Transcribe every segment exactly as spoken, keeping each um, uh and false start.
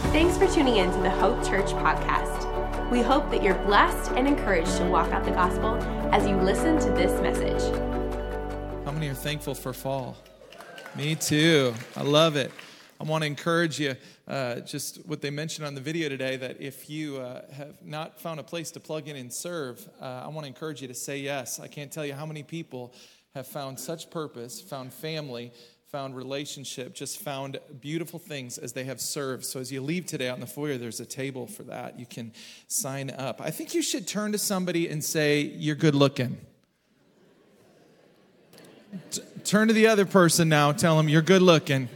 Thanks for tuning in to the Hope Church podcast. We hope that you're blessed and encouraged to walk out the gospel as you listen to this message. How many are thankful for fall? Me too. I love it. I want to encourage you, uh, just what they mentioned on the video today, that if you uh, have not found a place to plug in and serve, uh, I want to encourage you to say yes. I can't tell you how many people have found such purpose, found family, found relationship, just found beautiful things as they have served. So as you leave today out in the foyer, there's a table for that. You can sign up. I think you should turn to somebody and say, you're good looking. T- turn to the other person now. Tell them you're good looking.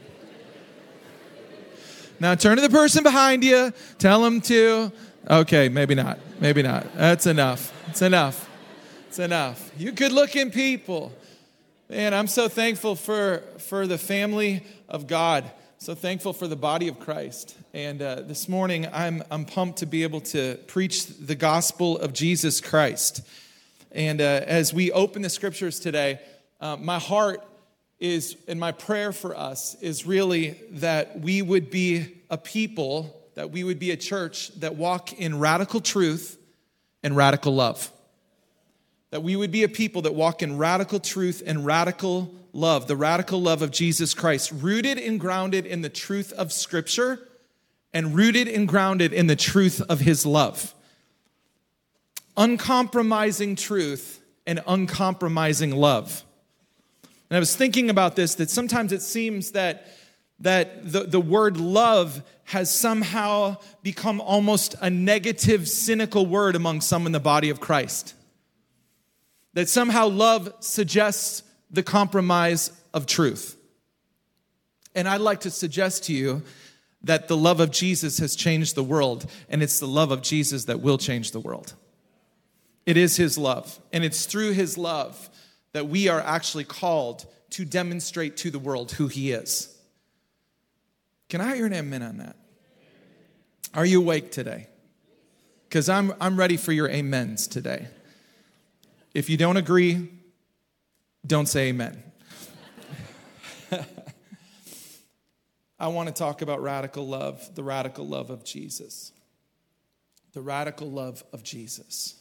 Now turn to the person behind you. Tell them to. Okay, maybe not. Maybe not. That's enough. It's enough. It's enough. You good looking people. Man, I'm so thankful for, for the family of God. So thankful for the body of Christ. And uh, this morning, I'm I'm pumped to be able to preach the gospel of Jesus Christ. And uh, as we open the scriptures today, uh, my heart is, and my prayer for us is really that we would be a people, that we would be a church that walk in radical truth and radical love. That we would be a people that walk in radical truth and radical love, the radical love of Jesus Christ, rooted and grounded in the truth of Scripture and rooted and grounded in the truth of His love. Uncompromising truth and uncompromising love. And I was thinking about this, that sometimes it seems that, that the, the word love has somehow become almost a negative, cynical word among some in the body of Christ. That somehow love suggests the compromise of truth. And I'd like to suggest to you that the love of Jesus has changed the world, and it's the love of Jesus that will change the world. It is His love, and it's through His love that we are actually called to demonstrate to the world who He is. Can I hear an amen on that? Are you awake today? Because I'm I'm ready for your amens today. If you don't agree, don't say amen. I want to talk about radical love, the radical love of Jesus. The radical love of Jesus.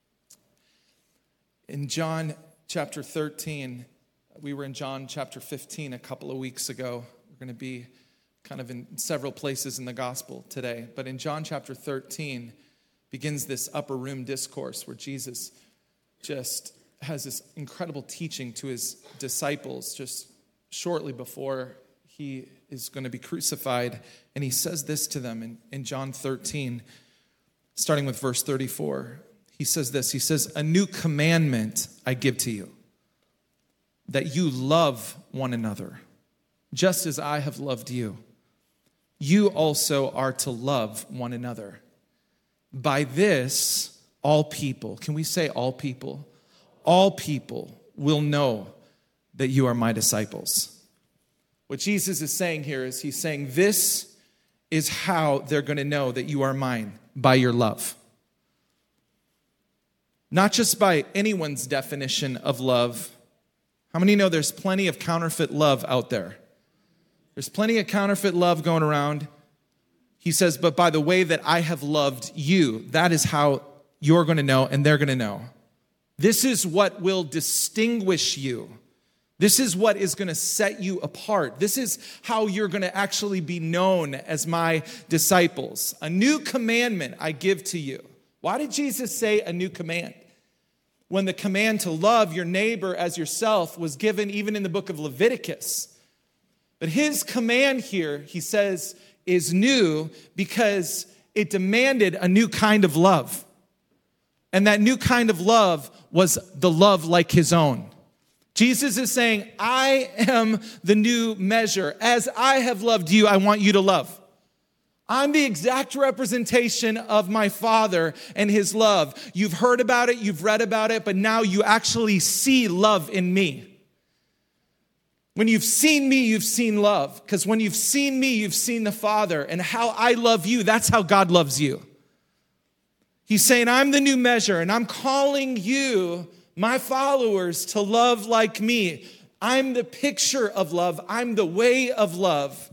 In John chapter thirteen, we were in John chapter fifteen a couple of weeks ago. We're going to be kind of in several places in the gospel today. But in John chapter thirteen begins this upper room discourse where Jesus just has this incredible teaching to His disciples just shortly before He is going to be crucified. And He says this to them in, in John thirteen, starting with verse thirty-four. He says this, He says, "A new commandment I give to you, that you love one another, just as I have loved you. You also are to love one another. By this, all people," can we say all people? All people will know that you are my disciples. What Jesus is saying here is He's saying this is how they're going to know that you are mine, by your love. Not just by anyone's definition of love. How many know there's plenty of counterfeit love out there? There's plenty of counterfeit love going around. He says, but by the way that I have loved you, that is how you're going to know and they're going to know. This is what will distinguish you. This is what is going to set you apart. This is how you're going to actually be known as my disciples. A new commandment I give to you. Why did Jesus say a new command? When the command to love your neighbor as yourself was given even in the book of Leviticus. But His command here, He says, is new because it demanded a new kind of love. And that new kind of love was the love like His own. Jesus is saying, I am the new measure. As I have loved you, I want you to love. I'm the exact representation of my Father and His love. You've heard about it, you've read about it, but now you actually see love in me. When you've seen me, you've seen love. Because when you've seen me, you've seen the Father. And how I love you, that's how God loves you. He's saying, I'm the new measure, and I'm calling you, my followers, to love like me. I'm the picture of love. I'm the way of love.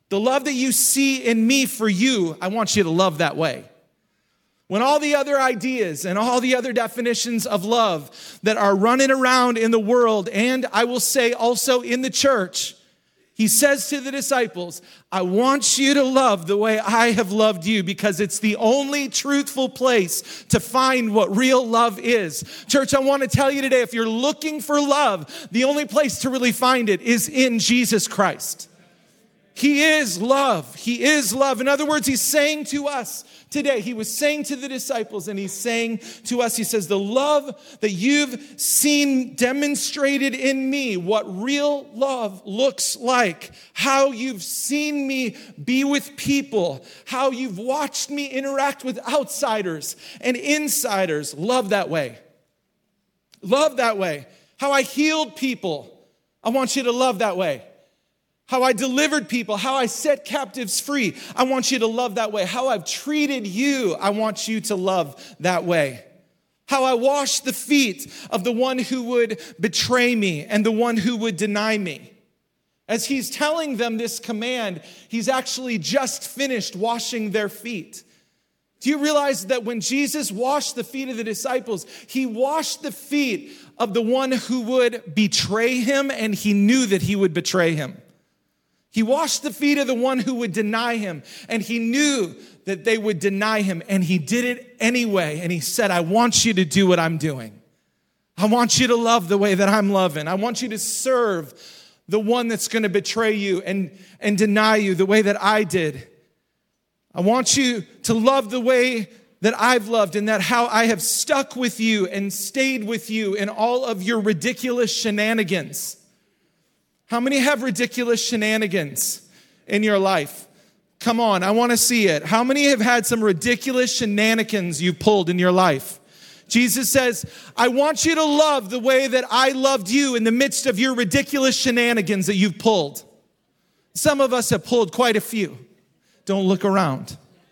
The love that you see in me for you, I want you to love that way. When all the other ideas and all the other definitions of love that are running around in the world, and I will say also in the church, he says to the disciples, I want you to love the way I have loved you, because it's the only truthful place to find what real love is. Church, I want to tell you today, if you're looking for love, the only place to really find it is in Jesus Christ. He is love. He is love. In other words, he's saying to us today, he was saying to the disciples, and he's saying to us, he says, the love that you've seen demonstrated in me, what real love looks like, how you've seen me be with people, how you've watched me interact with outsiders and insiders, love that way. Love that way. How I healed people, I want you to love that way. How I delivered people, how I set captives free, I want you to love that way. How I've treated you, I want you to love that way. How I washed the feet of the one who would betray me and the one who would deny me. As he's telling them this command, he's actually just finished washing their feet. Do you realize that when Jesus washed the feet of the disciples, he washed the feet of the one who would betray him, and he knew that he would betray him? He washed the feet of the one who would deny him, and he knew that they would deny him, and he did it anyway. And he said, I want you to do what I'm doing. I want you to love the way that I'm loving. I want you to serve the one that's going to betray you and, and deny you the way that I did. I want you to love the way that I've loved, and that how I have stuck with you and stayed with you in all of your ridiculous shenanigans. How many have ridiculous shenanigans in your life? Come on, I want to see it. How many have had some ridiculous shenanigans you've pulled in your life? Jesus says, I want you to love the way that I loved you in the midst of your ridiculous shenanigans that you've pulled. Some of us have pulled quite a few. Don't look around.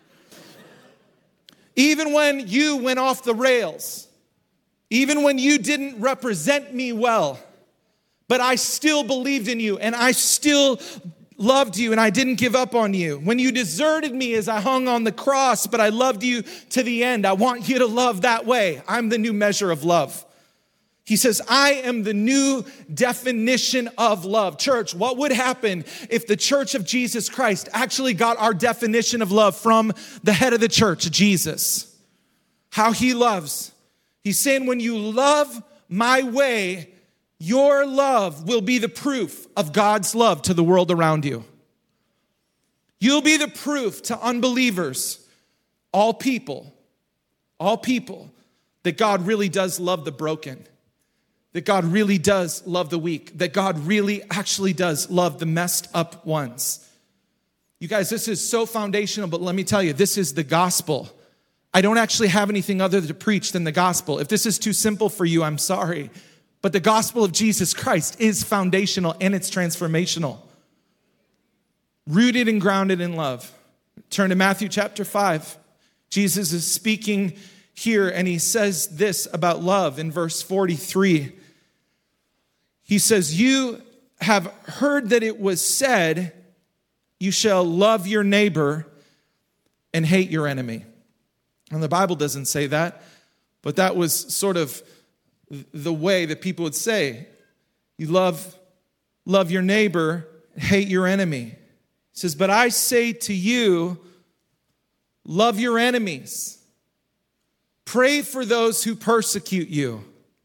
Even when you went off the rails, even when you didn't represent me well, but I still believed in you, and I still loved you, and I didn't give up on you. When you deserted me as I hung on the cross, but I loved you to the end. I want you to love that way. I'm the new measure of love. He says, I am the new definition of love. Church, what would happen if the church of Jesus Christ actually got our definition of love from the head of the church, Jesus? How he loves. He's saying, when you love my way, your love will be the proof of God's love to the world around you. You'll be the proof to unbelievers, all people, all people, that God really does love the broken, that God really does love the weak, that God really actually does love the messed up ones. You guys, this is so foundational, but let me tell you, this is the gospel. I don't actually have anything other to preach than the gospel. If this is too simple for you, I'm sorry. But the gospel of Jesus Christ is foundational, and it's transformational. Rooted and grounded in love. Turn to Matthew chapter five. Jesus is speaking here, and he says this about love in verse forty-three. He says, you have heard that it was said, you shall love your neighbor and hate your enemy. And the Bible doesn't say that, but that was sort of the way that people would say, you love, love your neighbor, hate your enemy. He says, but I say to you, love your enemies. Pray for those who persecute you.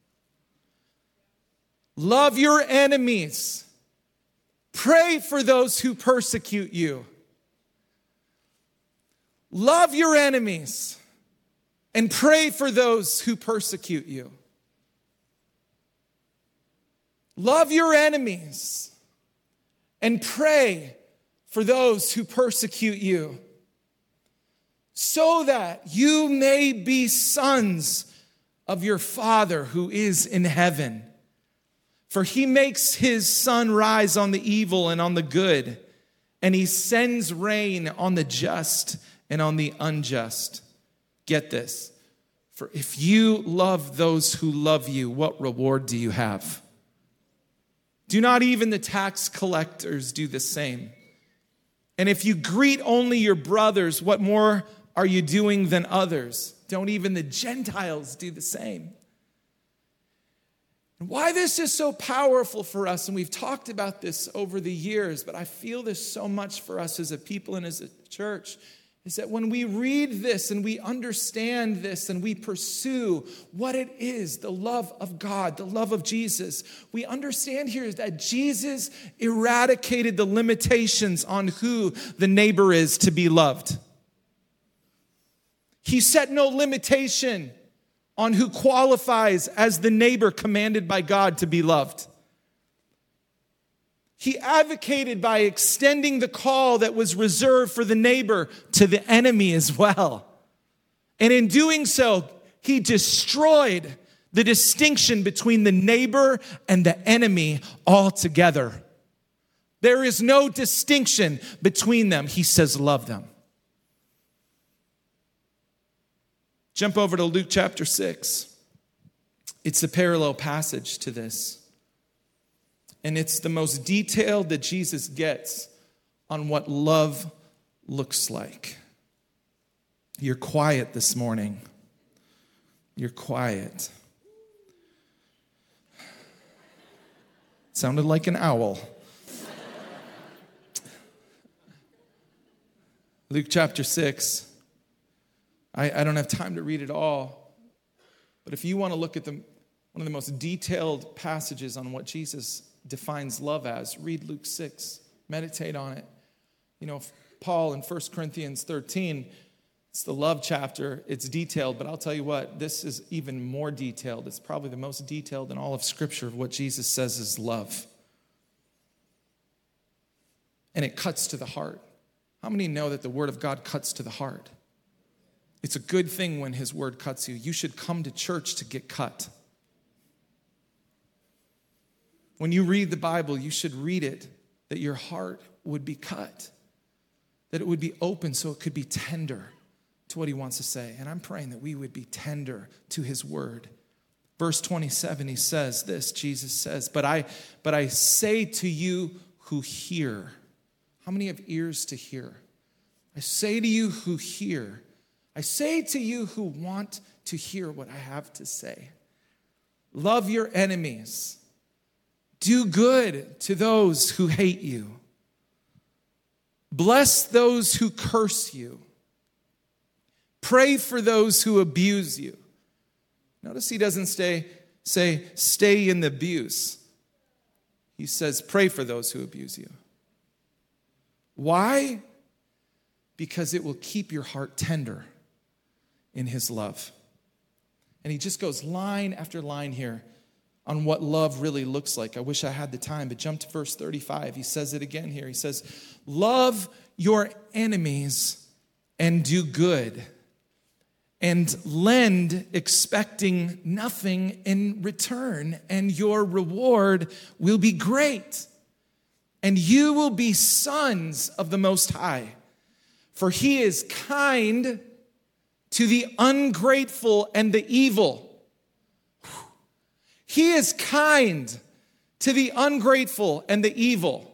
Love your enemies. Pray for those who persecute you. Love your enemies and pray for those who persecute you. Love your enemies and pray for those who persecute you, so that you may be sons of your Father who is in heaven. For he makes his sun rise on the evil and on the good, and he sends rain on the just and on the unjust. Get this. For if you love those who love you, what reward do you have? Do not even the tax collectors do the same? And if you greet only your brothers, what more are you doing than others? Don't even the Gentiles do the same? And why this is so powerful for us, and we've talked about this over the years, but I feel this so much for us as a people and as a church, is that when we read this and we understand this and we pursue what it is, the love of God, the love of Jesus, we understand here that Jesus eradicated the limitations on who the neighbor is to be loved. He set no limitation on who qualifies as the neighbor commanded by God to be loved. He advocated by extending the call that was reserved for the neighbor to the enemy as well. And in doing so, he destroyed the distinction between the neighbor and the enemy altogether. There is no distinction between them. He says, love them. Jump over to Luke chapter six. It's a parallel passage to this. And it's the most detailed that Jesus gets on what love looks like. You're quiet this morning. You're quiet. Sounded like an owl. Luke chapter six. I, I don't have time to read it all. But if you want to look at the, one of the most detailed passages on what Jesus defines love as, read Luke six. Meditate on it. You know, Paul in First Corinthians thirteen, it's the love chapter. It's detailed, but I'll tell you what, this is even more detailed. It's probably the most detailed in all of Scripture of what Jesus says is love. And it cuts to the heart. How many know that the Word of God cuts to the heart? It's a good thing when His Word cuts you. You should come to church to get cut. When you read the Bible, you should read it that your heart would be cut, that it would be open so it could be tender to what He wants to say. And I'm praying that we would be tender to His Word. Verse twenty-seven, He says this, Jesus says, but I, but I say to you who hear. How many have ears to hear? I say to you who hear. I say to you who want to hear what I have to say. Love your enemies. Do good to those who hate you. Bless those who curse you. Pray for those who abuse you. Notice He doesn't stay, say, stay in the abuse. He says, pray for those who abuse you. Why? Because it will keep your heart tender in His love. And He just goes line after line here on what love really looks like. I wish I had the time, but jump to verse thirty-five. He says it again here. He says, love your enemies and do good, and lend expecting nothing in return, and your reward will be great, and you will be sons of the Most High. For He is kind to the ungrateful and the evil. He is kind to the ungrateful and the evil.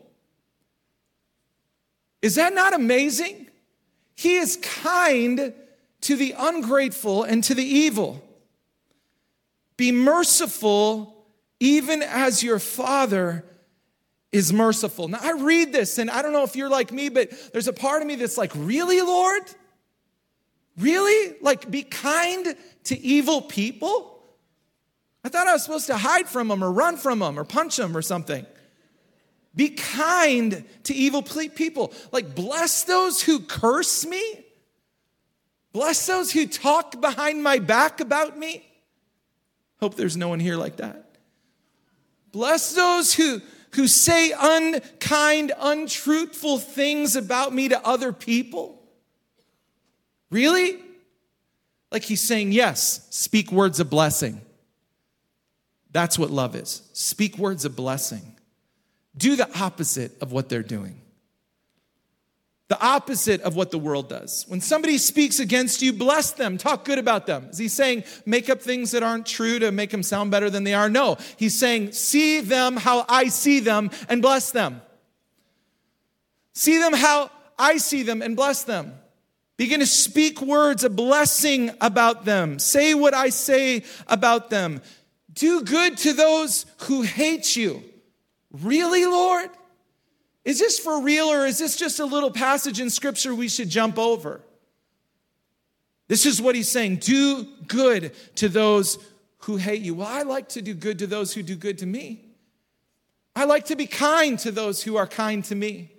Is that not amazing? He is kind to the ungrateful and to the evil. Be merciful even as your Father is merciful. Now I read this and I don't know if you're like me, but there's a part of me that's like, really, Lord? Really? Like, be kind to evil people? I thought I was supposed to hide from them or run from them or punch them or something. Be kind to evil people. Like, bless those who curse me. Bless those who talk behind my back about me. Hope there's no one here like that. Bless those who, who say unkind, untruthful things about me to other people. Really? Like He's saying, yes, speak words of blessing. That's what love is. Speak words of blessing. Do the opposite of what they're doing. The opposite of what the world does. When somebody speaks against you, bless them. Talk good about them. Is He saying make up things that aren't true to make them sound better than they are? No. He's saying see them how I see them and bless them. See them how I see them and bless them. Begin to speak words of blessing about them. Say what I say about them. Do good to those who hate you. Really, Lord? Is this for real, or is this just a little passage in Scripture we should jump over? This is what he's saying. Do good to those who hate you. Well, I like to do good to those who do good to me. I like to be kind to those who are kind to me.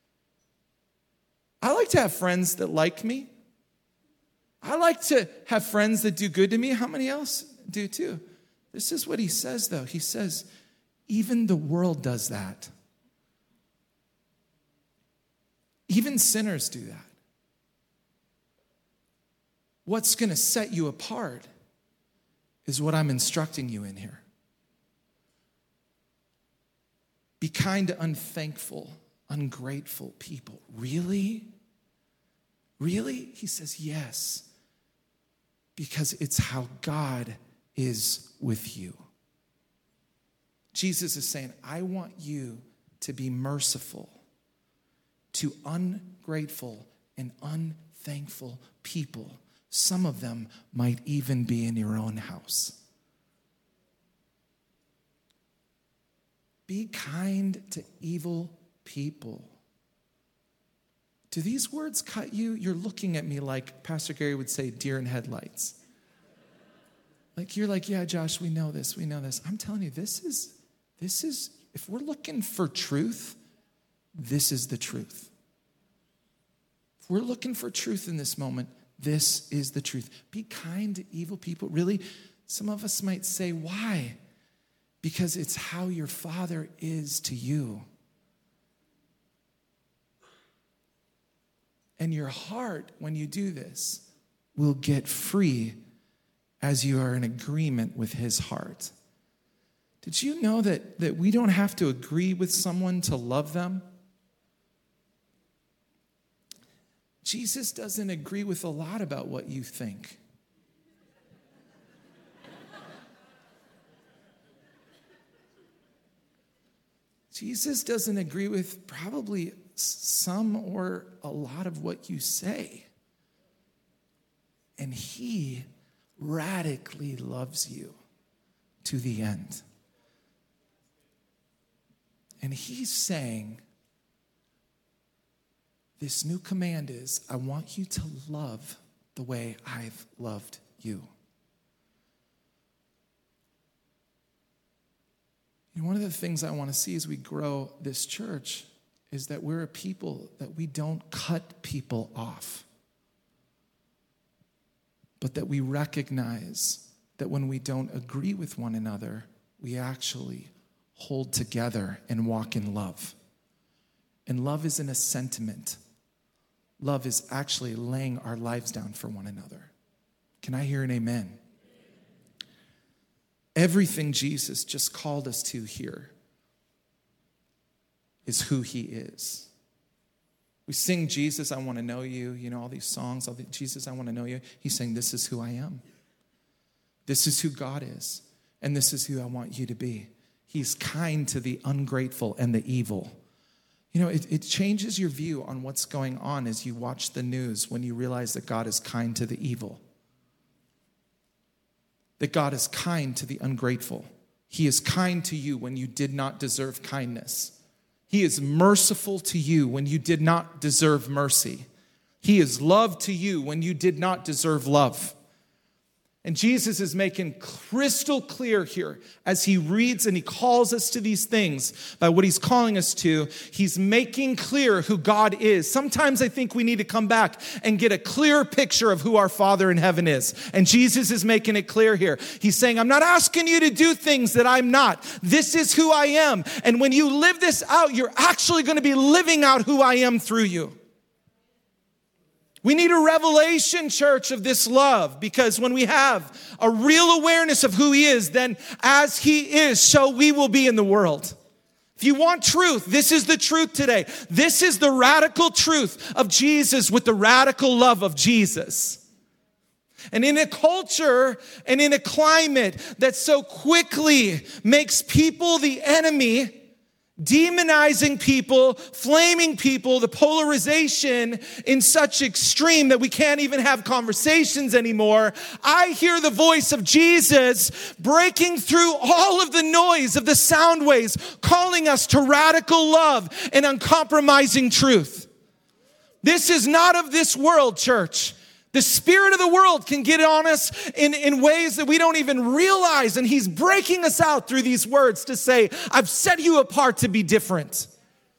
I like to have friends that like me. I like to have friends that do good to me. How many else do too? This is what he says, though. He says, even the world does that. Even sinners do that. What's going to set you apart is what I'm instructing you in here. Be kind to unthankful, ungrateful people. Really? Really? He says, yes. Because it's how God is with you. Jesus is saying, I want you to be merciful to ungrateful and unthankful people. Some of them might even be in your own house. Be kind to evil people. Do these words cut you? You're looking at me like Pastor Gary would say, deer in headlights. Like you're like, yeah, Josh, we know this, we know this. I'm telling you, this is, this is, if we're looking for truth, this is the truth. If we're looking for truth in this moment, this is the truth. Be kind to evil people. Really, some of us might say, why? Because it's how your Father is to you. And your heart, when you do this, will get free as you are in agreement with his heart. Did you know that, that we don't have to agree with someone to love them? Jesus doesn't agree with a lot about what you think. Jesus doesn't agree with probably some or a lot of what you say. And he radically loves you to the end. And he's saying, this new command is, I want you to love the way I've loved you. And one of the things I want to see as we grow this church is that we're a people that we don't cut people off, but that we recognize that when we don't agree with one another, we actually hold together and walk in love. And love isn't a sentiment. Love is actually laying our lives down for one another. Can I hear an amen? Everything Jesus just called us to here is who he is. We sing, Jesus, I want to know you. You know, all these songs, all the, Jesus, I want to know you. He's saying, this is who I am. This is who God is. And this is who I want you to be. He's kind to the ungrateful and the evil. You know, it, it changes your view on what's going on as you watch the news when you realize that God is kind to the evil. That God is kind to the ungrateful. He is kind to you when you did not deserve kindness. He is merciful to you when you did not deserve mercy. He is love to you when you did not deserve love. And Jesus is making crystal clear here as he reads and he calls us to these things by what he's calling us to. He's making clear who God is. Sometimes I think we need to come back and get a clear picture of who our Father in heaven is. And Jesus is making it clear here. He's saying, I'm not asking you to do things that I'm not. This is who I am. And when you live this out, you're actually going to be living out who I am through you. We need a revelation, church, of this love, because when we have a real awareness of who he is, then as he is, so we will be in the world. If you want truth, this is the truth today. This is the radical truth of Jesus with the radical love of Jesus. And in a culture and in a climate that so quickly makes people the enemy, demonizing people, flaming people, the polarization in such extreme that we can't even have conversations anymore. I hear the voice of Jesus breaking through all of the noise of the sound waves, calling us to radical love and uncompromising truth. This is not of this world, church. The spirit of the world can get on us in, in ways that we don't even realize. And he's breaking us out through these words to say, I've set you apart to be different.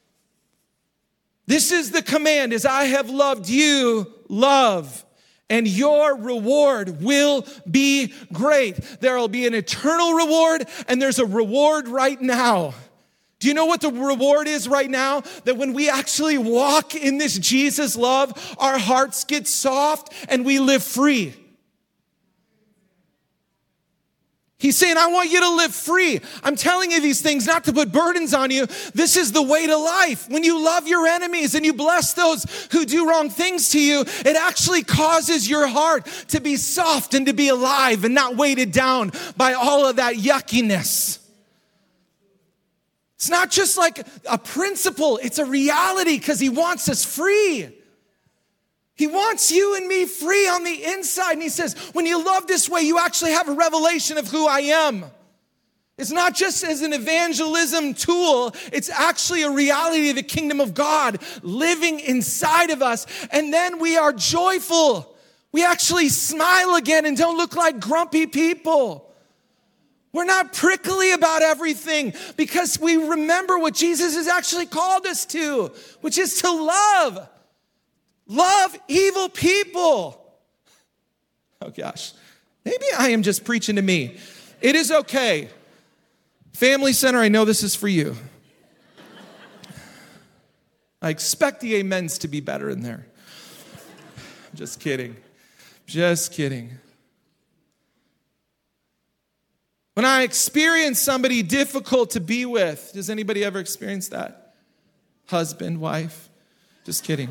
This is the command, as I have loved you, love. And your reward will be great. There will be an eternal reward, and there's a reward right now. Do you know what the reward is right now? That when we actually walk in this Jesus love, our hearts get soft and we live free. He's saying, I want you to live free. I'm telling you these things not to put burdens on you. This is the way to life. When you love your enemies and you bless those who do wrong things to you, it actually causes your heart to be soft and to be alive and not weighted down by all of that yuckiness. It's not just like a principle, it's a reality because he wants us free. He wants you and me free on the inside. And he says, when you love this way, you actually have a revelation of who I am. It's not just as an evangelism tool, it's actually a reality of the kingdom of God living inside of us. And then we are joyful. We actually smile again and don't look like grumpy people. We're not prickly about everything because we remember what Jesus has actually called us to, which is to love. Love evil people. Oh gosh, maybe I am just preaching to me. It is okay. Family Center, I know this is for you. I expect the amens to be better in there. Just kidding. Just kidding. When I experience somebody difficult to be with, does anybody ever experience that? Husband, wife, just kidding.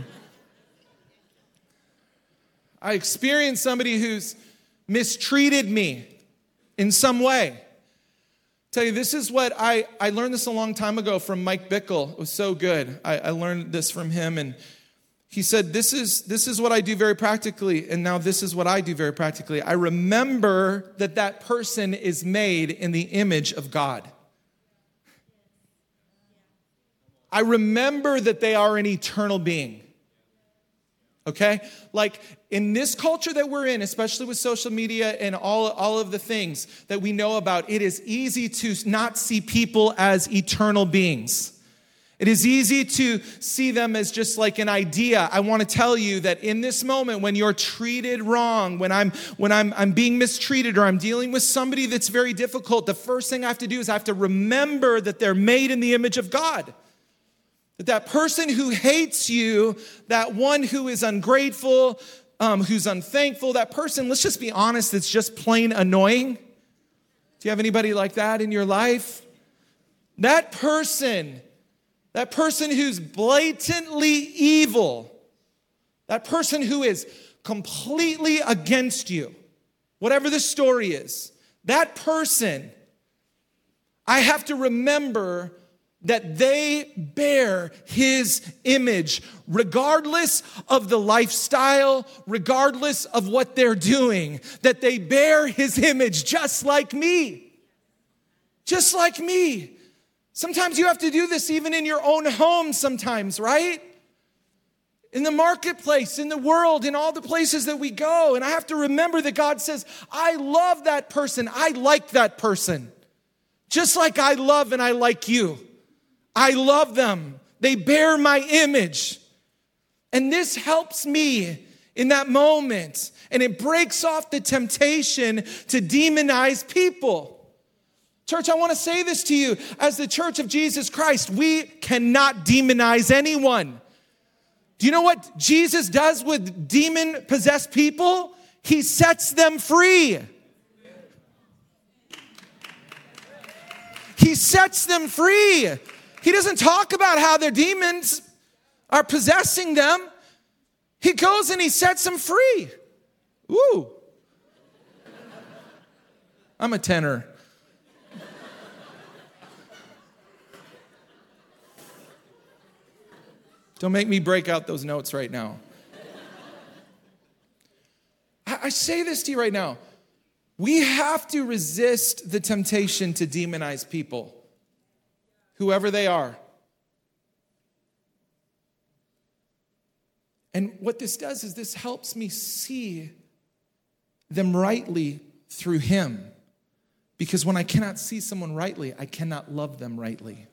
I experience somebody who's mistreated me in some way. I'll tell you, this is what I, I learned this a long time ago from Mike Bickle. It was so good. I, I learned this from him, and he said, this is, this is what I do very practically, and now this is what I do very practically. I remember that that person is made in the image of God. I remember that they are an eternal being. Okay? Like in this culture that we're in, especially with social media and all, all of the things that we know about, it is easy to not see people as eternal beings. It is easy to see them as just like an idea. I want to tell you that in this moment when you're treated wrong, when I'm when I'm I'm being mistreated or I'm dealing with somebody that's very difficult, the first thing I have to do is I have to remember that they're made in the image of God. That that person who hates you, that one who is ungrateful, um, who's unthankful, that person, let's just be honest, it's just plain annoying. Do you have anybody like that in your life? That person That person who's blatantly evil, that person who is completely against you, whatever the story is, that person, I have to remember that they bear his image, regardless of the lifestyle, regardless of what they're doing, that they bear his image just like me, just like me. Sometimes you have to do this even in your own home sometimes, right? In the marketplace, in the world, in all the places that we go. And I have to remember that God says, I love that person. I like that person. Just like I love and I like you. I love them. They bear my image. And this helps me in that moment. And it breaks off the temptation to demonize people. Church, I want to say this to you. As the Church of Jesus Christ, we cannot demonize anyone. Do you know what Jesus does with demon-possessed people? He sets them free. He sets them free. He doesn't talk about how their demons are possessing them. He goes and he sets them free. Ooh. I'm a tenor. Don't make me break out those notes right now. I, I say this to you right now. We have to resist the temptation to demonize people, whoever they are. And what this does is this helps me see them rightly through him. Because when I cannot see someone rightly, I cannot love them rightly.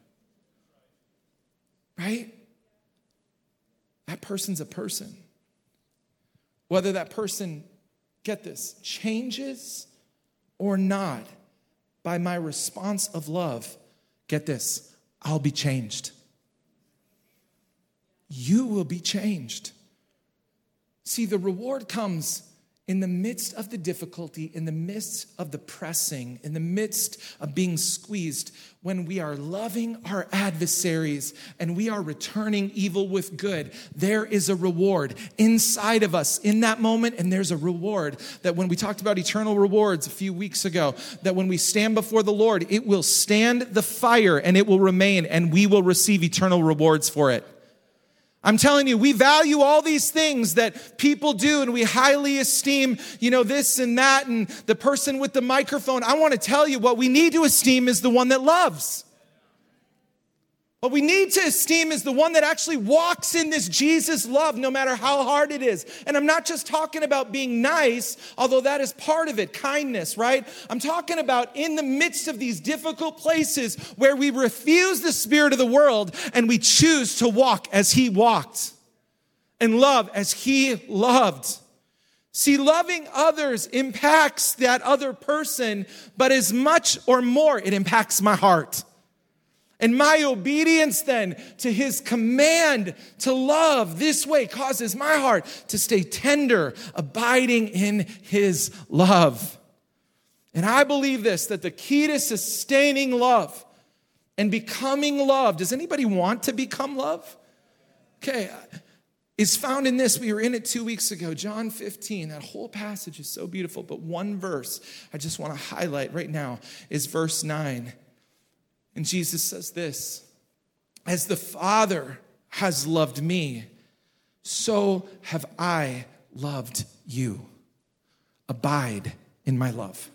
Right? That person's a person. Whether that person, get this, changes or not by my response of love, get this, I'll be changed. You will be changed. See, the reward comes in the midst of the difficulty, in the midst of the pressing, in the midst of being squeezed, when we are loving our adversaries and we are returning evil with good, there is a reward inside of us in that moment. And there's a reward that when we talked about eternal rewards a few weeks ago, that when we stand before the Lord, it will stand the fire and it will remain and we will receive eternal rewards for it. I'm telling you, we value all these things that people do and we highly esteem, you know, this and that and the person with the microphone. I want to tell you what we need to esteem is the one that loves. What we need to esteem is the one that actually walks in this Jesus love no matter how hard it is. And I'm not just talking about being nice, although that is part of it, kindness, right? I'm talking about in the midst of these difficult places where we refuse the spirit of the world and we choose to walk as he walked and love as he loved. See, loving others impacts that other person, but as much or more, it impacts my heart. And my obedience then to his command to love this way causes my heart to stay tender, abiding in his love. And I believe this, that the key to sustaining love and becoming love, does anybody want to become love? Okay, is found in this. We were in it two weeks ago, John fifteen. That whole passage is so beautiful, but one verse I just want to highlight right now is verse nine. And Jesus says this, as the Father has loved me, so have I loved you. Abide in my love.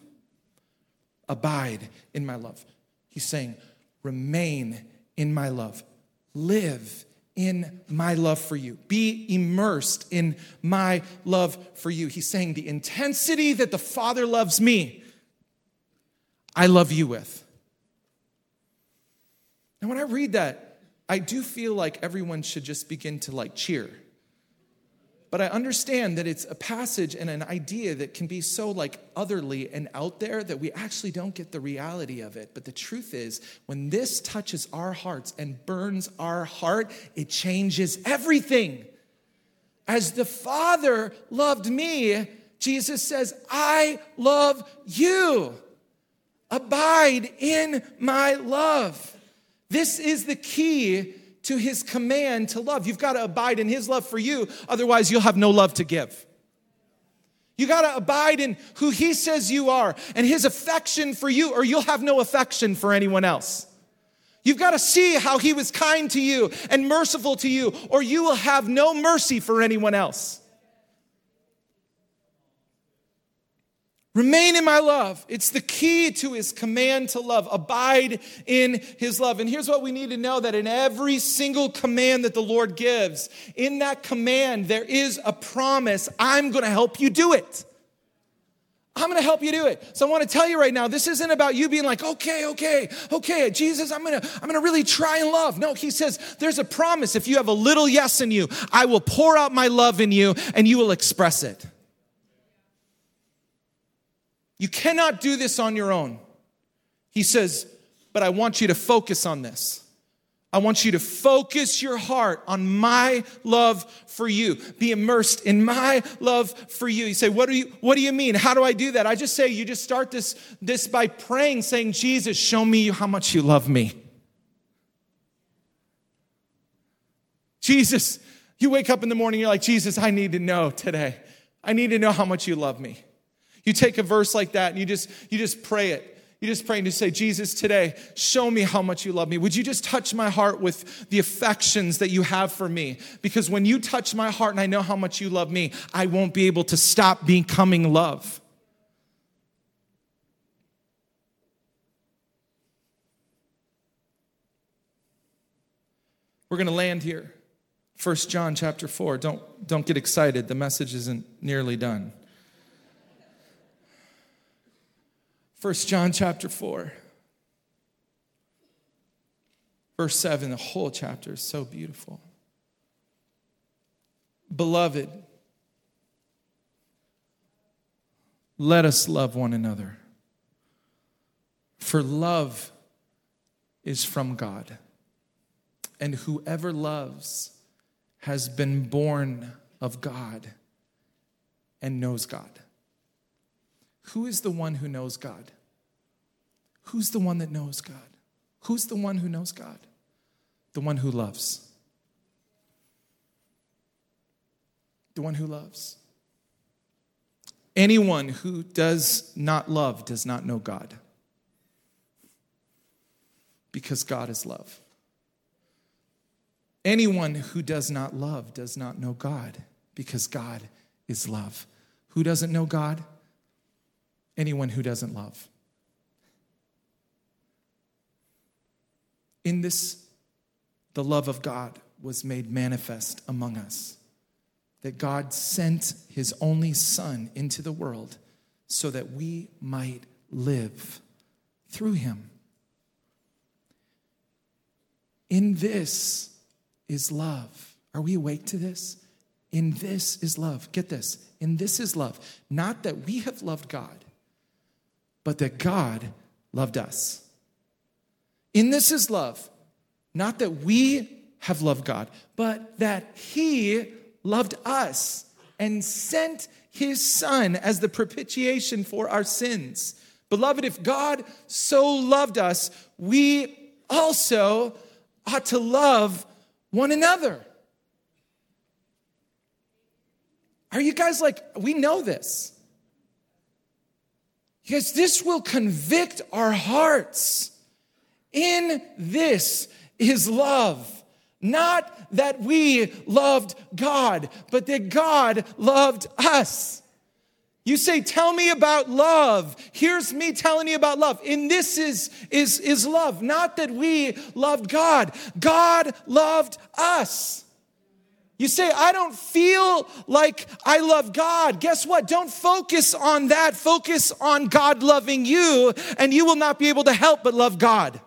Abide in my love. He's saying, remain in my love. Live in my love for you. Be immersed in my love for you. He's saying the intensity that the Father loves me, I love you with. And when I read that, I do feel like everyone should just begin to like cheer. But I understand that it's a passage and an idea that can be so like otherly and out there that we actually don't get the reality of it. But the truth is, when this touches our hearts and burns our heart, it changes everything. As the Father loved me, Jesus says, I love you. Abide in my love. This is the key to his command to love. You've got to abide in his love for you. Otherwise, you'll have no love to give. You got to abide in who he says you are and his affection for you, or you'll have no affection for anyone else. You've got to see how he was kind to you and merciful to you, or you will have no mercy for anyone else. Remain in my love. It's the key to his command to love. Abide in his love. And here's what we need to know, that in every single command that the Lord gives, in that command, there is a promise. I'm going to help you do it. I'm going to help you do it. So I want to tell you right now, this isn't about you being like, okay, okay, okay, Jesus, I'm going to, I'm going to really try and love. No, he says, there's a promise. If you have a little yes in you, I will pour out my love in you and you will express it. You cannot do this on your own. He says, but I want you to focus on this. I want you to focus your heart on my love for you. Be immersed in my love for you. You say, what do you, what do you mean? How do I do that? I just say, you just start this, this by praying, saying, Jesus, show me how much you love me. Jesus, you wake up in the morning, you're like, Jesus, I need to know today. I need to know how much you love me. You take a verse like that and you just you just pray it. You just pray and you say, Jesus, today, show me how much you love me. Would you just touch my heart with the affections that you have for me? Because when you touch my heart and I know how much you love me, I won't be able to stop becoming love. We're going to land here. First John chapter four. Don't, don't get excited. The message isn't nearly done. First John chapter four. Verse seven, the whole chapter is so beautiful. Beloved, let us love one another. For love is from God. And whoever loves has been born of God and knows God. Who is the one who knows God? Who's the one that knows God? Who's the one who knows God? The one who loves. The one who loves. Anyone who does not love does not know God. Because God is love. Anyone who does not love does not know God, because God is love. Who doesn't know God? Anyone who doesn't love. In this, the love of God was made manifest among us, that God sent his only Son into the world so that we might live through him. In this is love. Are we awake to this? In this is love. Get this. In this is love. Not that we have loved God, but that God loved us. In this is love. Not that we have loved God, but that he loved us and sent his Son as the propitiation for our sins. Beloved, if God so loved us, we also ought to love one another. Are you guys like, we know this. Because this will convict our hearts. In this is love. Not that we loved God, but that God loved us. You say, tell me about love. Here's me telling you about love. And this is, is, is love. Not that we loved God. God loved us. You say, I don't feel like I love God. Guess what? Don't focus on that. Focus on God loving you, and you will not be able to help but love God.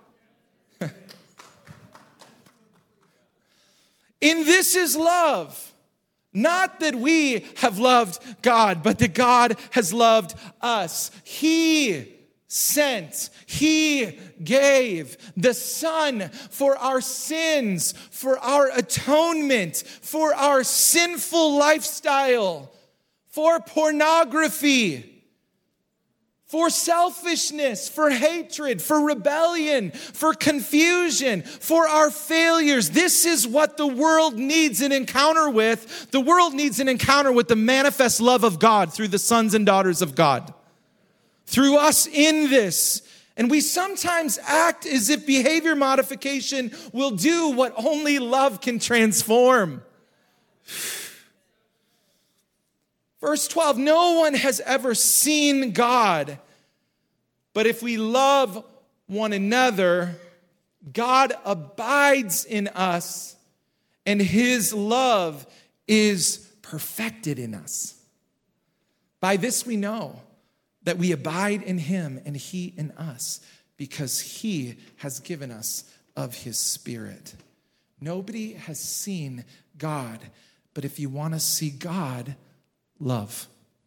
In this is love. Not that we have loved God, but that God has loved us. He sent, he gave the Son for our sins, for our atonement, for our sinful lifestyle, for pornography, for selfishness, for hatred, for rebellion, for confusion, for our failures. This is what the world needs an encounter with. The world needs an encounter with the manifest love of God through the sons and daughters of God. Through us in this. And we sometimes act as if behavior modification will do what only love can transform. Verse twelve, no one has ever seen God, but if we love one another, God abides in us, and his love is perfected in us. By this we know that we abide in him and he in us, because he has given us of his Spirit. Nobody has seen God, but if you want to see God, love.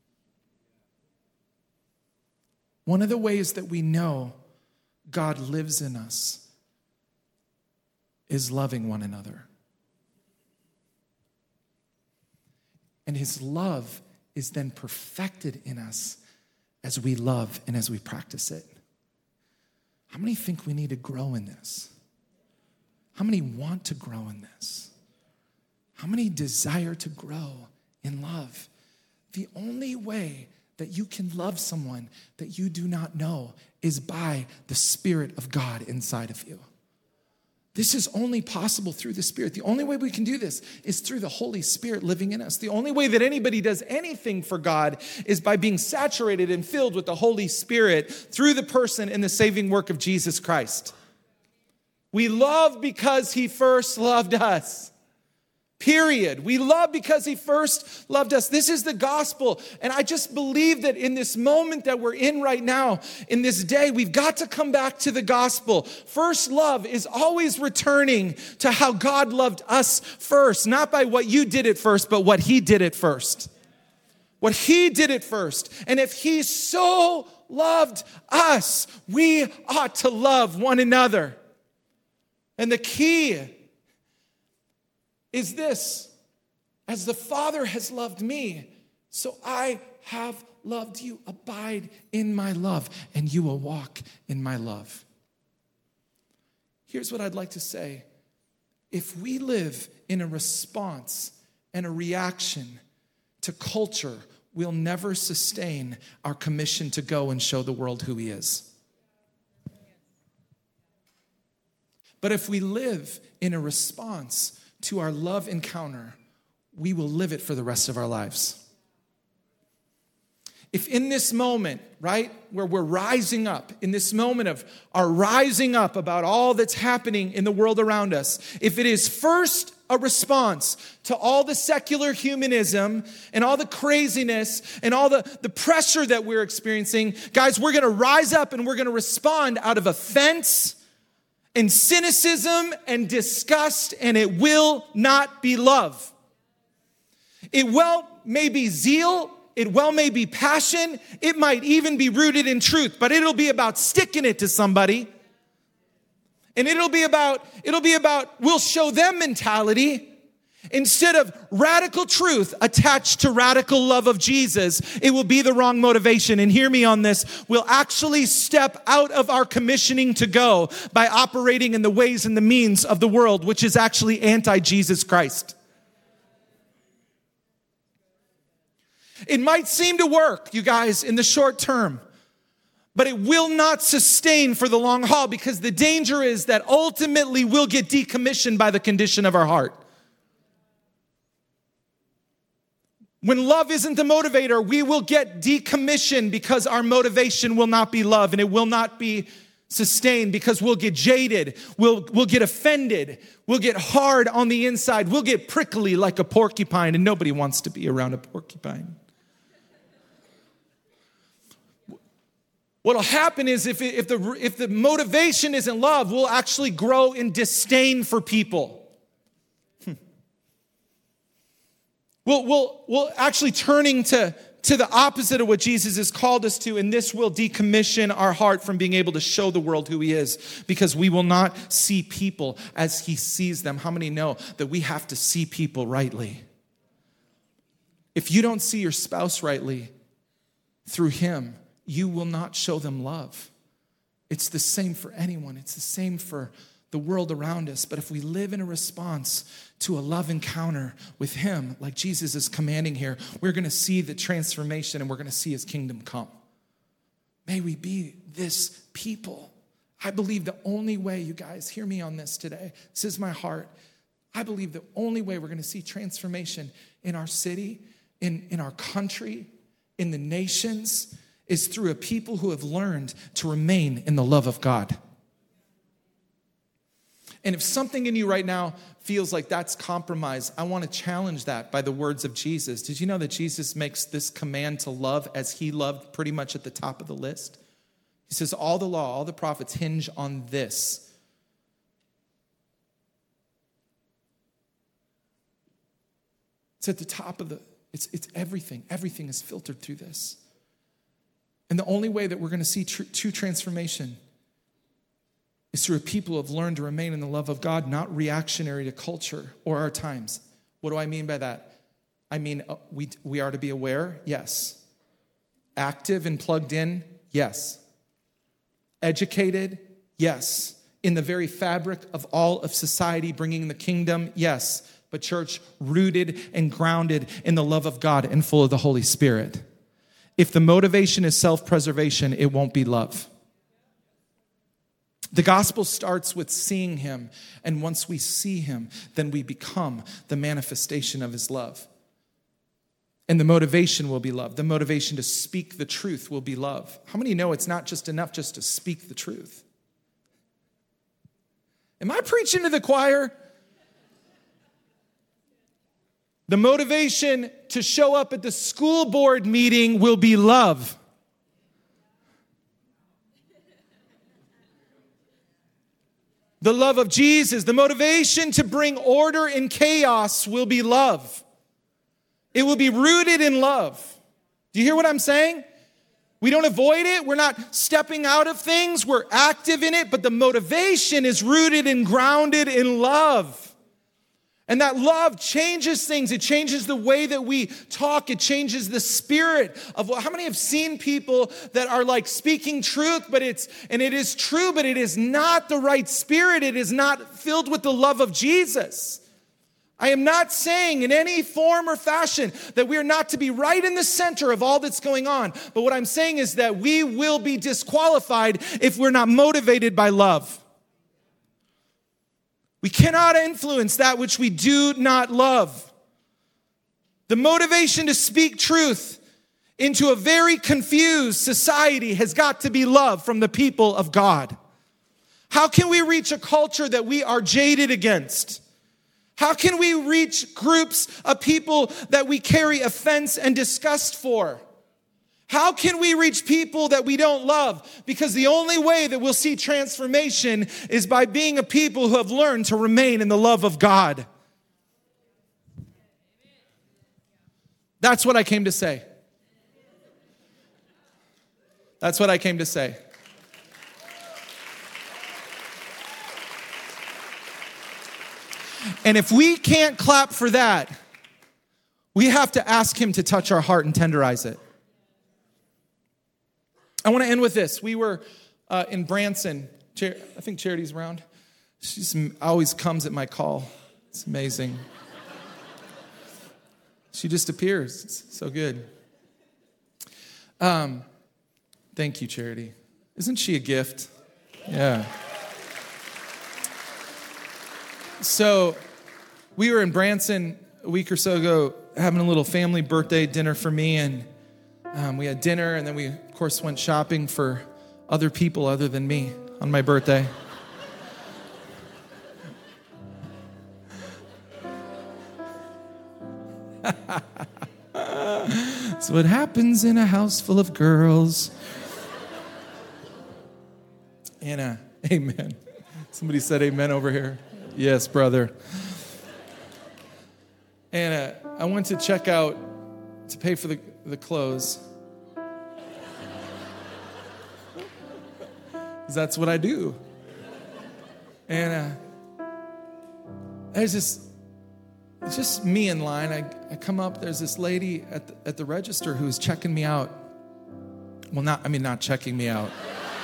One of the ways that we know God lives in us is loving one another. And his love is then perfected in us as we love and as we practice it. How many think we need to grow in this? How many want to grow in this? How many desire to grow in love? The only way that you can love someone that you do not know is by the Spirit of God inside of you. This is only possible through the Spirit. The only way we can do this is through the Holy Spirit living in us. The only way that anybody does anything for God is by being saturated and filled with the Holy Spirit through the person and the saving work of Jesus Christ. We love because he first loved us. Period. We love because he first loved us. This is the gospel. And I just believe that in this moment that we're in right now, in this day, we've got to come back to the gospel. First love is always returning to how God loved us first, not by what you did at first, but what he did at first. What he did at first. And if he so loved us, we ought to love one another. And the key is this: as the Father has loved me, so I have loved you. Abide in my love, and you will walk in my love. Here's what I'd like to say. If we live in a response and a reaction to culture, we'll never sustain our commission to go and show the world who he is. But if we live in a response to our love encounter, we will live it for the rest of our lives. If in this moment, right, where we're rising up, in this moment of our rising up about all that's happening in the world around us, if it is first a response to all the secular humanism and all the craziness and all the, the pressure that we're experiencing, guys, we're going to rise up and we're going to respond out of offense and cynicism and disgust, and it will not be love. It well may be zeal, it well may be passion, it might even be rooted in truth, but it'll be about sticking it to somebody. And it'll be about, it'll be about, we'll show them mentality. Instead of radical truth attached to radical love of Jesus, it will be the wrong motivation. And hear me on this. We'll actually step out of our commissioning to go by operating in the ways and the means of the world, which is actually anti-Jesus Christ. It might seem to work, you guys, in the short term, but it will not sustain for the long haul, because the danger is that ultimately we'll get decommissioned by the condition of our heart. When love isn't the motivator, we will get decommissioned because our motivation will not be love, and it will not be sustained because we'll get jaded, we'll, we'll get offended, we'll get hard on the inside, we'll get prickly like a porcupine, and nobody wants to be around a porcupine. What'll happen is if, it, if, the, if the motivation isn't love, we'll actually grow in disdain for people. We'll, we'll, we'll actually turning to, to the opposite of what Jesus has called us to, and this will decommission our heart from being able to show the world who he is, because we will not see people as he sees them. How many know that we have to see people rightly? If you don't see your spouse rightly through him, you will not show them love. It's the same for anyone. It's the same for the world around us. But if we live in a response to a love encounter with him, like Jesus is commanding here, we're going to see the transformation and we're going to see his kingdom come. May we be this people. I believe the only way, you guys, hear me on this today. This is my heart. I believe the only way we're going to see transformation in our city, in, in our country, in the nations, is through a people who have learned to remain in the love of God. And if something in you right now feels like that's compromise, I want to challenge that by the words of Jesus. Did you know that Jesus makes this command to love as he loved pretty much at the top of the list? He says all the law, all the prophets hinge on this. It's at the top of the, it's, it's everything. Everything is filtered through this. And the only way that we're going to see true, true transformation is through a people who have learned to remain in the love of God, not reactionary to culture or our times. What do I mean by that? I mean, uh, we, we are to be aware, yes. Active and plugged in, yes. Educated, yes. In the very fabric of all of society, bringing the kingdom, yes. But church, rooted and grounded in the love of God and full of the Holy Spirit. If the motivation is self-preservation, it won't be love. The gospel starts with seeing him, and once we see him, then we become the manifestation of his love. And the motivation will be love. The motivation to speak the truth will be love. How many know it's not just enough just to speak the truth? Am I preaching to the choir? The motivation to show up at the school board meeting will be love. The love of Jesus. The motivation to bring order in chaos will be love. It will be rooted in love. Do you hear what I'm saying? We don't avoid it. We're not stepping out of things. We're active in it. But the motivation is rooted and grounded in love. And that love changes things. It changes the way that we talk. It changes the spirit of how many have seen people that are like speaking truth, but it's, and it is true, but it is not the right spirit. It is not filled with the love of Jesus. I am not saying in any form or fashion that we are not to be right in the center of all that's going on. But what I'm saying is that we will be disqualified if we're not motivated by love. We cannot influence that which we do not love. The motivation to speak truth into a very confused society has got to be love from the people of God. How can we reach a culture that we are jaded against? How can we reach groups of people that we carry offense and disgust for? How can we reach people that we don't love? Because the only way that we'll see transformation is by being a people who have learned to remain in the love of God. That's what I came to say. That's what I came to say. And if we can't clap for that, we have to ask him to touch our heart and tenderize it. I want to end with this. We were uh, in Branson. Char- I think Charity's around. She always comes at my call. It's amazing. She just appears. It's so good. Um, thank you, Charity. Isn't she a gift? Yeah. So we were in Branson a week or so ago having a little family birthday dinner for me, and um, we had dinner, and then we, of course, went shopping for other people other than me on my birthday. That's what happens in a house full of girls. And uh, amen. Somebody said amen over here. Yes, brother. And uh, I went to check out to pay for the, the clothes. Because that's what I do. And uh, there's this, it's just me in line. I, I come up, there's this lady at the, at the register who's checking me out. Well, not, I mean, not checking me out.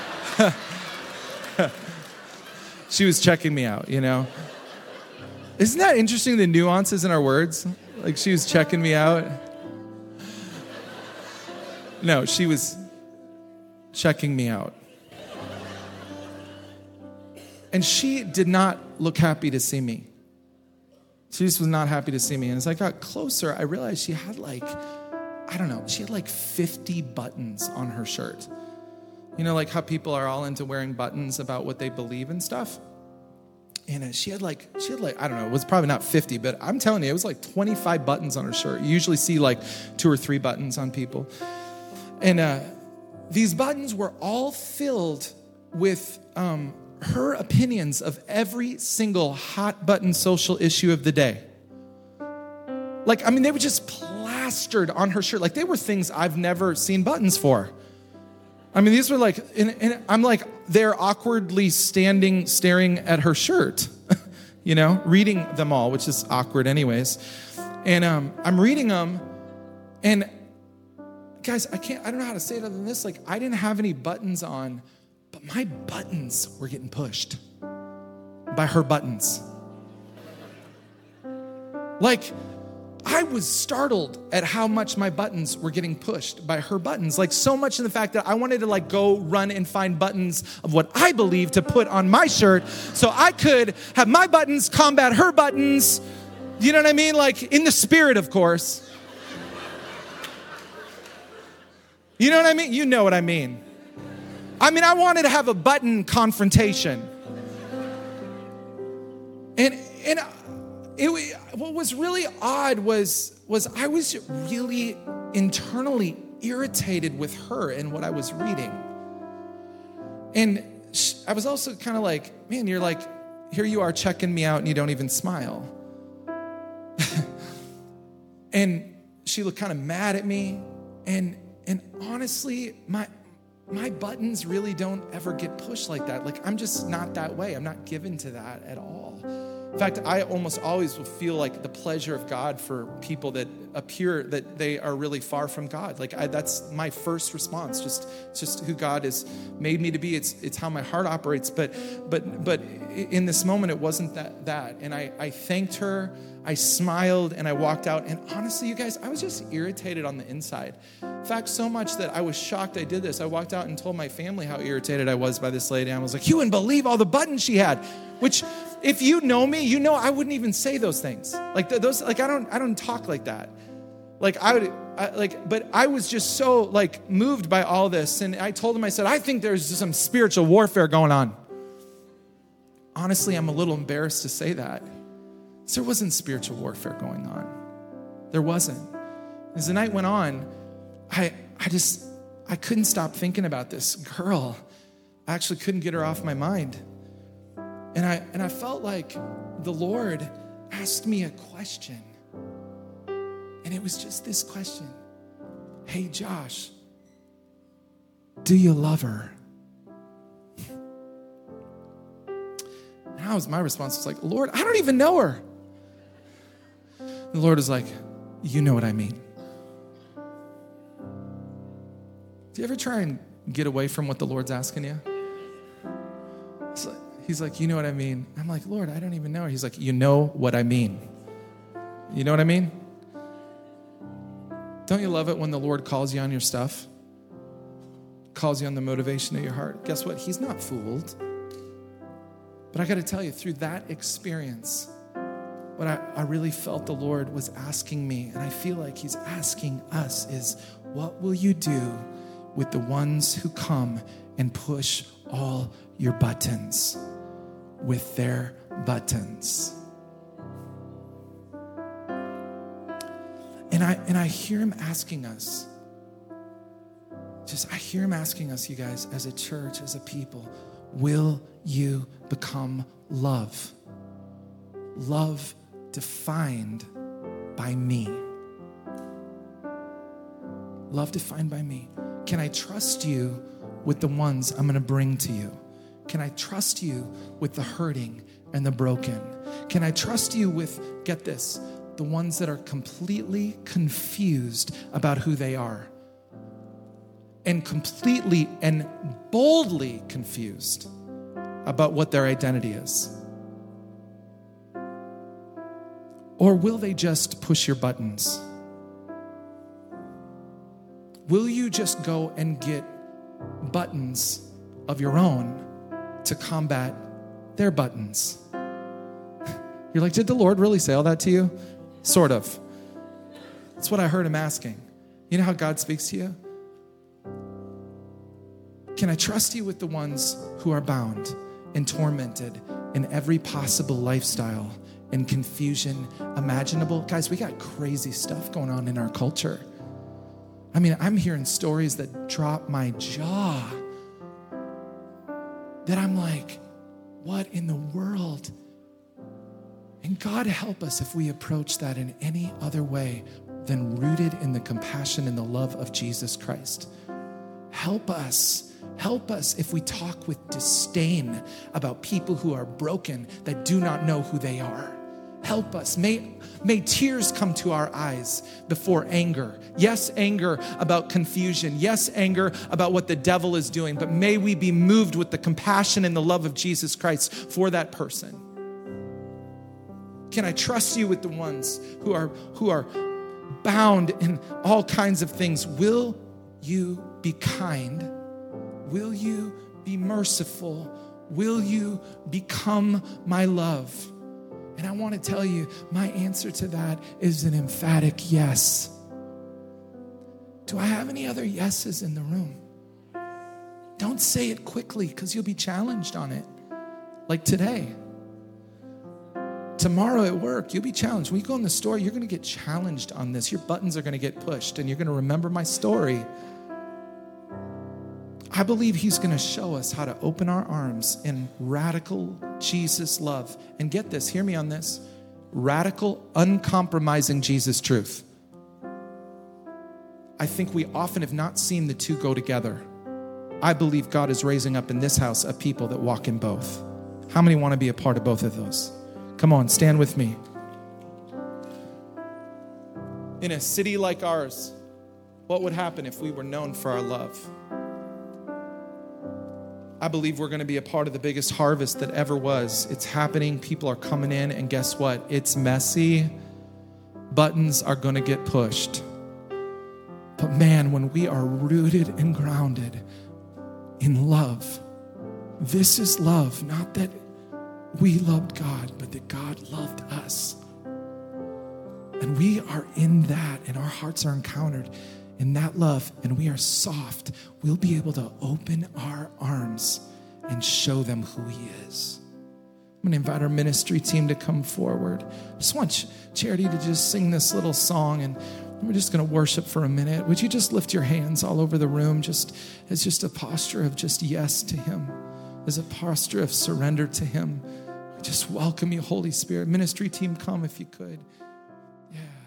She was checking me out, you know. Isn't that interesting, the nuances in our words? Like, she was checking me out. No, she was checking me out. And she did not look happy to see me. She just was not happy to see me. And as I got closer, I realized she had like, I don't know, she had like fifty buttons on her shirt. You know, like how people are all into wearing buttons about what they believe and stuff. And uh, she had like, she had like, I don't know, it was probably not fifty, but I'm telling you, it was like twenty-five buttons on her shirt. You usually see like two or three buttons on people. And uh, these buttons were all filled with um, her opinions of every single hot button social issue of the day. Like, I mean, they were just plastered on her shirt. Like, they were things I've never seen buttons for. I mean, these were like, and, and I'm like, they're awkwardly standing, staring at her shirt, you know, reading them all, which is awkward anyways. And um, I'm reading them, and guys, I can't, I don't know how to say it other than this. Like, I didn't have any buttons on, but my buttons were getting pushed by her buttons. Like, I was startled at how much my buttons were getting pushed by her buttons. Like so much in the fact that I wanted to like go run and find buttons of what I believe to put on my shirt so I could have my buttons combat her buttons. You know what I mean? Like in the spirit, of course. You know what I mean? You know what I mean. I mean, I wanted to have a button confrontation. And and it, what was really odd was, was I was really internally irritated with her and what I was reading. And she, I was also kind of like, man, you're like, here you are checking me out and you don't even smile. And she looked kind of mad at me. And and honestly, my my buttons really don't ever get pushed like that. Like, I'm just not that way. I'm not given to that at all. In fact, I almost always will feel like the pleasure of God for people that appear that they are really far from God. Like I, that's my first response. Just, just who God has made me to be. It's, it's how my heart operates. But, but, but in this moment, it wasn't that. That. And I, I thanked her. I smiled and I walked out. And honestly, you guys, I was just irritated on the inside. In fact, so much that I was shocked I did this. I walked out and told my family how irritated I was by this lady. I was like, you wouldn't believe all the buttons she had. Which, if you know me, you know I wouldn't even say those things. Like those, like I don't, I don't talk like that. Like I would, I, like, but I was just so like moved by all this. And I told him, I said, I think there's some spiritual warfare going on. Honestly, I'm a little embarrassed to say that. There wasn't spiritual warfare going on. There wasn't. As the night went on, I, I just, I couldn't stop thinking about this girl. I actually couldn't get her off my mind. And I, and I felt like the Lord asked me a question. And it was just this question. Hey, Josh, do you love her? And how was my response? I was like, Lord, I don't even know her. The Lord is like, you know what I mean. Do you ever try and get away from what the Lord's asking you? So he's like, you know what I mean. I'm like, Lord, I don't even know her. He's like, you know what I mean. You know what I mean? Don't you love it when the Lord calls you on your stuff? Calls you on the motivation of your heart? Guess what? He's not fooled. But I got to tell you, through that experience, what I, I really felt the Lord was asking me, and I feel like he's asking us, is what will you do with the ones who come and push all your buttons with their buttons? And I and I hear him asking us, just I hear him asking us, you guys, as a church, as a people, will you become love? Love defined by me. Love defined by me. Can I trust you with the ones I'm going to bring to you? Can I trust you with the hurting and the broken? Can I trust you with, get this, the ones that are completely confused about who they are? And completely and boldly confused about what their identity is? Or will they just push your buttons? Will you just go and get buttons of your own to combat their buttons? You're like, did the Lord really say all that to you? Sort of. That's what I heard him asking. You know how God speaks to you? Can I trust you with the ones who are bound and tormented in every possible lifestyle and confusion imaginable? Guys, we got crazy stuff going on in our culture. I mean, I'm hearing stories that drop my jaw. That I'm like, what in the world? And God help us if we approach that in any other way than rooted in the compassion and the love of Jesus Christ. Help us. Help us if we talk with disdain about people who are broken that do not know who they are. Help us. May, may tears come to our eyes before anger. Yes, anger about confusion. Yes, anger about what the devil is doing. But may we be moved with the compassion and the love of Jesus Christ for that person. Can I trust you with the ones who are, who are bound in all kinds of things? Will you be kind? Will you be merciful? Will you become my love? And I want to tell you, my answer to that is an emphatic yes. Do I have any other yeses in the room? Don't say it quickly because you'll be challenged on it. Like today. Tomorrow at work, you'll be challenged. When you go in the store, you're going to get challenged on this. Your buttons are going to get pushed, and you're going to remember my story. I believe he's going to show us how to open our arms in radical Jesus love. And get this, hear me on this. Radical, uncompromising Jesus truth. I think we often have not seen the two go together. I believe God is raising up in this house a people that walk in both. How many want to be a part of both of those? Come on, stand with me. In a city like ours, what would happen if we were known for our love? I believe we're going to be a part of the biggest harvest that ever was. It's happening. People are coming in, and guess what? It's messy. Buttons are going to get pushed. But man, when we are rooted and grounded in love, this is love, not that we loved God, but that God loved us. And we are in that, and our hearts are encountered in that love, and we are soft. We'll be able to open our arms and show them who he is. I'm going to invite our ministry team to come forward. I just want Charity to just sing this little song, and we're just going to worship for a minute. Would you just lift your hands all over the room, just as just a posture of just yes to him, as a posture of surrender to him. Just welcome you, Holy Spirit. Ministry team, come if you could. Yeah.